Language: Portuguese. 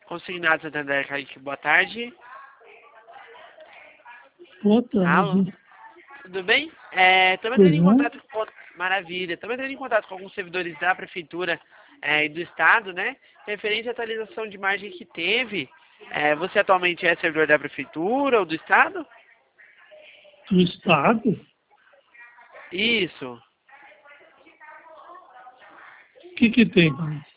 Consignado Santander, Kaique, boa tarde. Boa tarde. Alô? Tudo bem? Estamos entrando em contato com... Maravilha. Estamos entrando em contato com alguns servidores da Prefeitura e do Estado, né? Referente à atualização de margem que teve. Você atualmente é servidor da Prefeitura ou do Estado? Do Estado? Isso. O que tem, Carlos?